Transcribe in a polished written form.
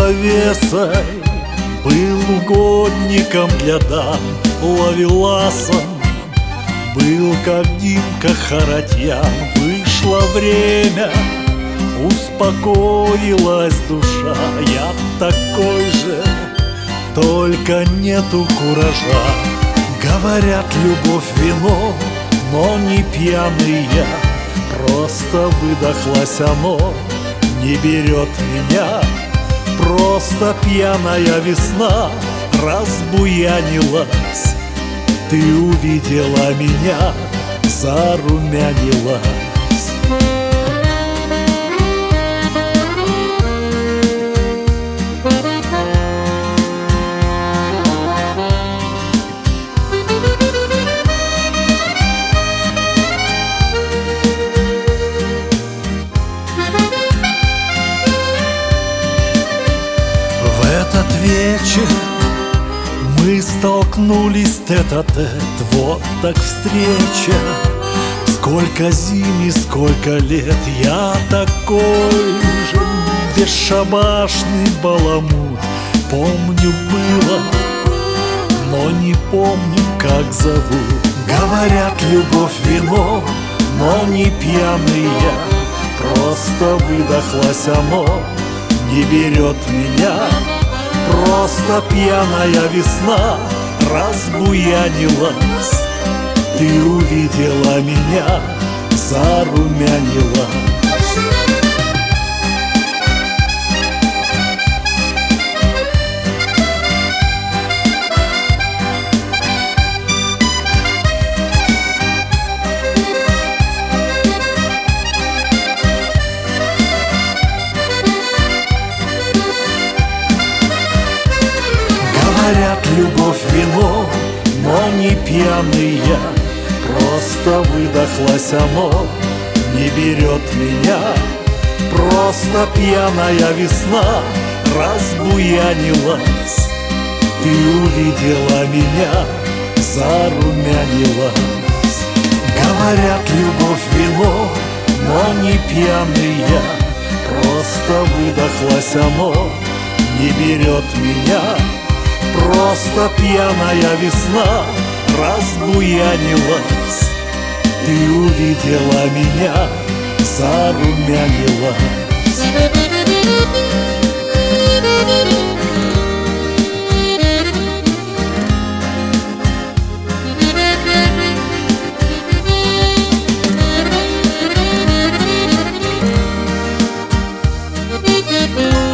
завесой, был угодником для дам, ловеласом, был как Димка Харатьян. Вышло время, успокоилась душа, я такой же, только нету куража. Говорят, любовь вино, но не пьяный я, просто выдохлось оно, не берет меня. Просто пьяная весна разбуянилась, ты увидела меня, зарумянилась. В этот вечер мы столкнулись тет-а-тет, вот так встреча. Сколько зим и сколько лет, я такой же бесшабашный баламут. Помню было, но не помню, как зовут. Говорят, любовь вино, но не пьяный я, просто выдохлось оно, не берет меня. Просто пьяная весна разбуянилась, ты увидела меня, зарумянилась. Говорят, любовь вино, но не пьяный я, просто выдохлось оно, не берет меня. Просто пьяная весна разбуянилась, ты увидела меня, зарумянилась. Говорят, любовь вино, но не пьяный я, просто выдохлось оно, не берет меня. Просто пьяная весна разбуянилась, ты увидела меня, зарумянилась. Thank you.